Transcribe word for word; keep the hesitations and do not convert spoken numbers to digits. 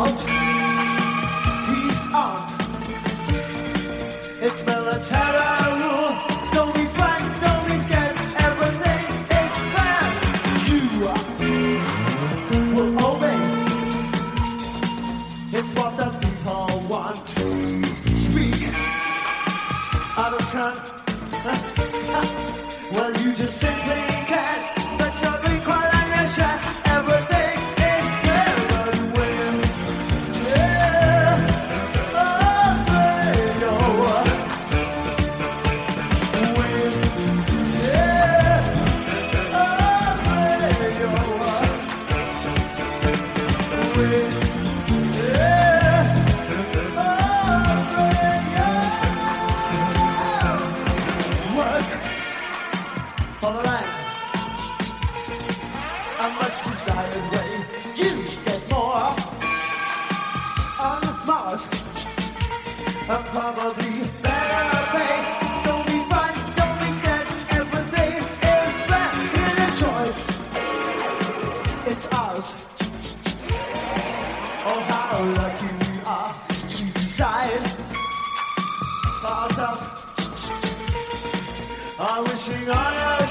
out. He's on. It's military rule. Don't be frightened, don't be scared. Everything is fair. You will obey. It's what the people want. Speak out of turn. Well, you just simply can't. But you'll be quiet on your share. Everything is fair. But when, yeah, afraid, oh, when, yeah, afraid, oh, when, yeah, afraid, oh, work for the land. A much desired way. You get more on Mars. And probably better pay. Don't be frightened, don't be scared. Everything is fair. Here's a choice. It's ours. Oh, how lucky we are to decide for ourselves. I'm wishing on us.